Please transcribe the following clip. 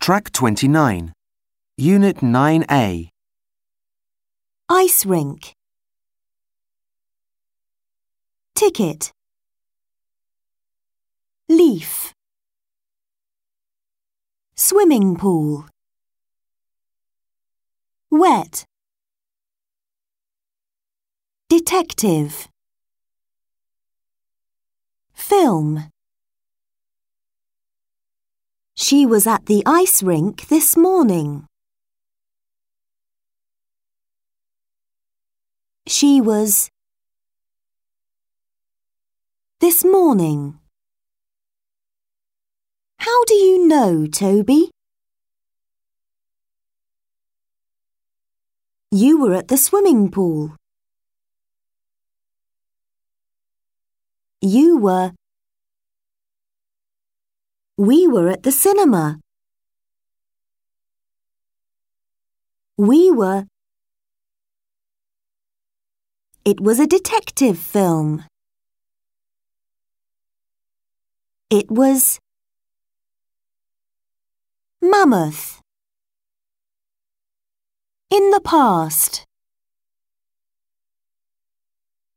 Track 29, Unit 9A. Ice rink. Ticket. Leaf. Swimming pool. Wet. Detective. Film. She was at the ice rink this morning. She was this morning. How do you know, Toby? You were at the swimming pool. You were. We were at the cinema. We were. It was a detective film. It was mammoth. In the past.